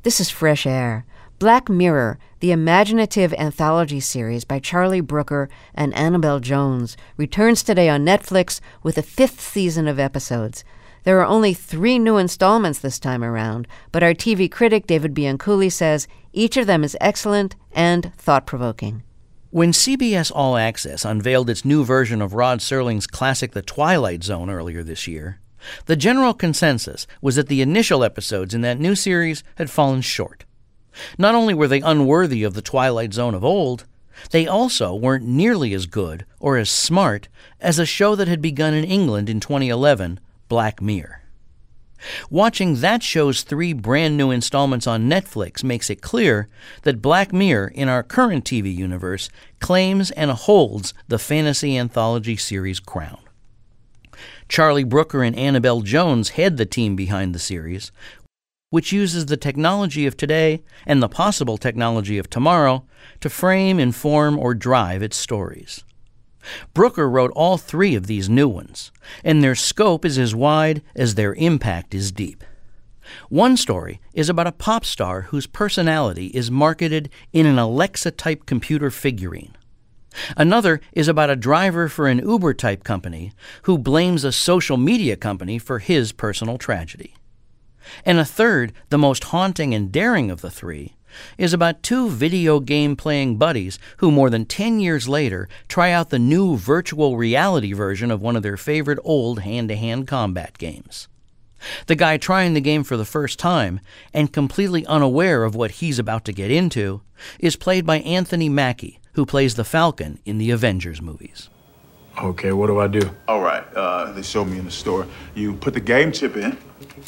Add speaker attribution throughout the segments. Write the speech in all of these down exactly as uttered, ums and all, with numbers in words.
Speaker 1: This is Fresh Air. Black Mirror, the imaginative anthology series by Charlie Brooker and Annabelle Jones, returns today on Netflix with a fifth season of episodes. There are only three new installments this time around, but our T V critic David Bianculli says each of them is excellent and thought-provoking.
Speaker 2: When C B S All Access unveiled its new version of Rod Serling's classic The Twilight Zone earlier this year, the general consensus was that the initial episodes in that new series had fallen short. Not only were they unworthy of the Twilight Zone of old, they also weren't nearly as good or as smart as a show that had begun in England in twenty eleven, Black Mirror. Watching that show's three brand new installments on Netflix makes it clear that Black Mirror in our current T V universe claims and holds the fantasy anthology series crown. Charlie Brooker and Annabelle Jones head the team behind the series, which uses the technology of today and the possible technology of tomorrow to frame, inform, or drive its stories. Brooker wrote all three of these new ones, and their scope is as wide as their impact is deep. One story is about a pop star whose personality is marketed in an Alexa-type computer figurine. Another is about a driver for an Uber-type company who blames a social media company for his personal tragedy. And a third, the most haunting and daring of the three, is about two video game-playing buddies who more than ten years later try out the new virtual reality version of one of their favorite old hand-to-hand combat games. The guy trying the game for the first time, and completely unaware of what he's about to get into, is played by Anthony Mackie, who plays the Falcon in the Avengers movies.
Speaker 3: Okay, what do I do?
Speaker 4: All right, uh, they showed me in the store. You put the game chip in.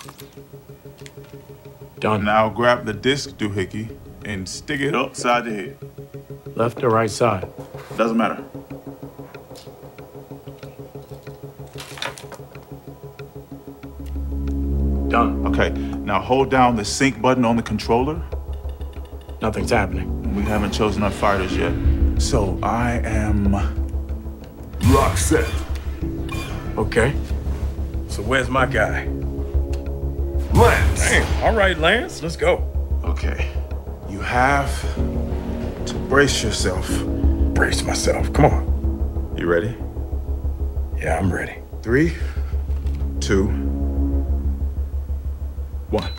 Speaker 3: Done.
Speaker 4: Now grab the disc doohickey and stick it upside the head.
Speaker 3: Left or right side?
Speaker 4: Doesn't matter.
Speaker 3: Done.
Speaker 4: Okay, now hold down the sync button on the controller.
Speaker 3: Nothing's happening.
Speaker 4: We haven't chosen our fighters yet. So I am Roxette.
Speaker 3: Okay. So where's my guy?
Speaker 4: Lance.
Speaker 3: Damn. All right, Lance, let's go.
Speaker 4: Okay. You have to brace yourself.
Speaker 3: Brace myself. Come on.
Speaker 4: You ready?
Speaker 3: Yeah, I'm ready.
Speaker 4: Three, two, one.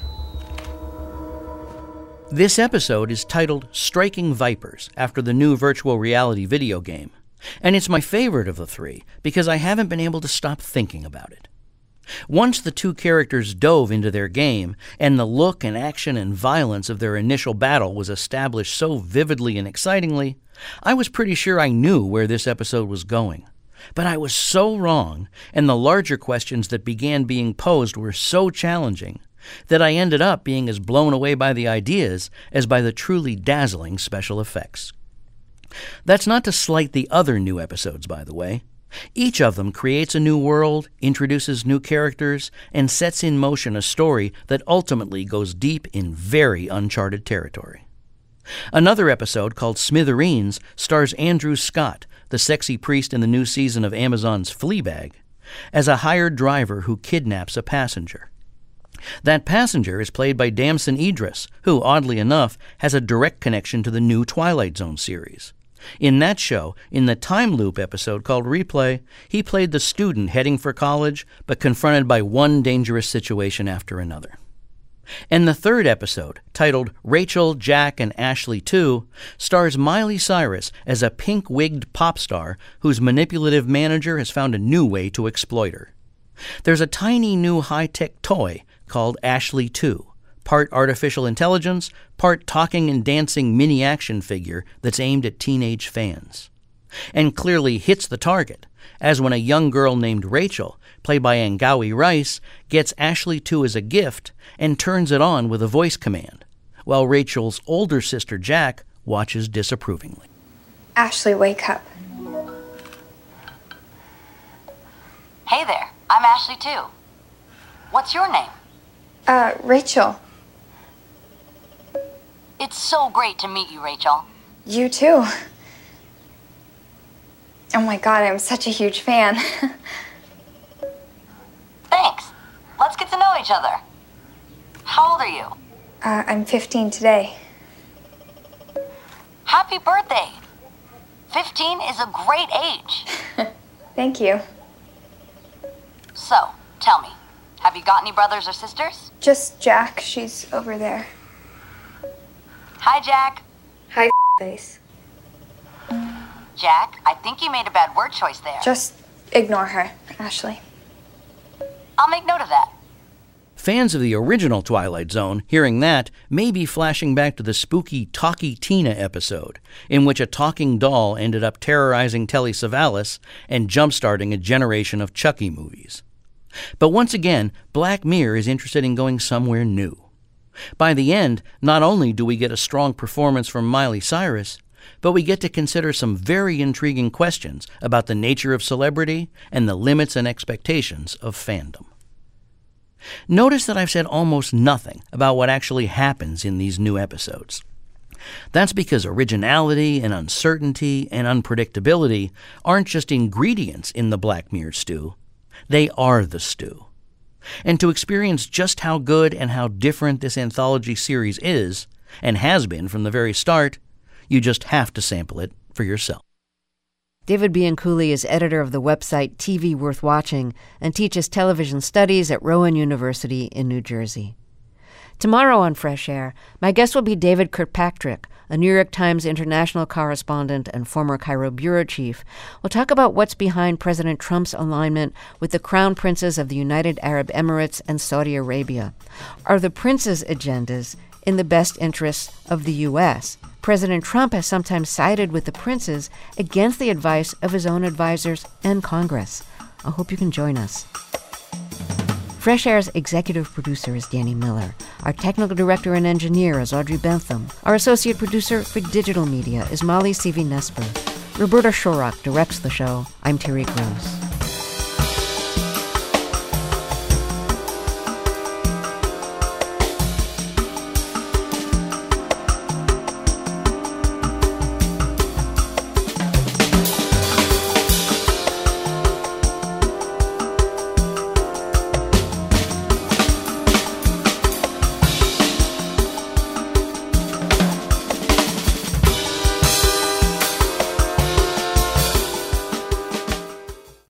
Speaker 2: This episode is titled Striking Vipers, after the new virtual reality video game, and it's my favorite of the three because I haven't been able to stop thinking about it. Once the two characters dove into their game, and the look and action and violence of their initial battle was established so vividly and excitingly, I was pretty sure I knew where this episode was going. But I was so wrong, and the larger questions that began being posed were so challenging, that I ended up being as blown away by the ideas as by the truly dazzling special effects. That's not to slight the other new episodes, by the way. Each of them creates a new world, introduces new characters, and sets in motion a story that ultimately goes deep in very uncharted territory. Another episode, called Smithereens, stars Andrew Scott, the sexy priest in the new season of Amazon's Fleabag, as a hired driver who kidnaps a passenger. That passenger is played by Damson Idris, who, oddly enough, has a direct connection to the new Twilight Zone series. In that show, in the time loop episode called Replay, he played the student heading for college, but confronted by one dangerous situation after another. And the third episode, titled Rachel, Jack, and Ashley two, stars Miley Cyrus as a pink-wigged pop star whose manipulative manager has found a new way to exploit her. There's a tiny new high-tech toy called Ashley two, part artificial intelligence, part talking and dancing mini-action figure that's aimed at teenage fans. And clearly hits the target, as when a young girl named Rachel, played by Angawi Rice, gets Ashley two as a gift and turns it on with a voice command, while Rachel's older sister Jack watches disapprovingly.
Speaker 5: Ashley, wake up.
Speaker 6: Hey there, I'm Ashley too. What's your name?
Speaker 5: Uh, Rachel.
Speaker 6: It's so great to meet you, Rachel.
Speaker 5: You too. Oh my God, I'm such a huge fan.
Speaker 6: Thanks. Let's get to know each other. How old are you?
Speaker 5: Uh, I'm fifteen today.
Speaker 6: Happy birthday! fifteen is a great age.
Speaker 5: Thank you.
Speaker 6: So, tell me, have you got any brothers or sisters?
Speaker 5: Just Jack. She's over there.
Speaker 6: Hi, Jack.
Speaker 5: Hi, face.
Speaker 6: Jack, I think you made a bad word choice there.
Speaker 5: Just ignore her, Ashley.
Speaker 6: I'll make note of that.
Speaker 2: Fans of the original Twilight Zone, hearing that, may be flashing back to the spooky Talkie Tina episode, in which a talking doll ended up terrorizing Telly Savalas and jump-starting a generation of Chucky movies. But once again, Black Mirror is interested in going somewhere new. By the end, not only do we get a strong performance from Miley Cyrus, but we get to consider some very intriguing questions about the nature of celebrity and the limits and expectations of fandom. Notice that I've said almost nothing about what actually happens in these new episodes. That's because originality and uncertainty and unpredictability aren't just ingredients in the Black Mirror stew. They are the stew. And to experience just how good and how different this anthology series is, and has been from the very start, you just have to sample it for yourself.
Speaker 1: David Bianculli is editor of the website T V Worth Watching and teaches television studies at Rowan University in New Jersey. Tomorrow on Fresh Air, my guest will be David Kirkpatrick, a New York Times international correspondent and former Cairo bureau chief. We'll talk about what's behind President Trump's alignment with the crown princes of the United Arab Emirates and Saudi Arabia. Are the princes' agendas in the best interests of the U S? President Trump has sometimes sided with the princes against the advice of his own advisors and Congress. I hope you can join us. Fresh Air's executive producer is Danny Miller. Our technical director and engineer is Audrey Bentham. Our associate producer for digital media is Molly Seavey-Nesper. Roberta Shorrock directs the show. I'm Terry Gross.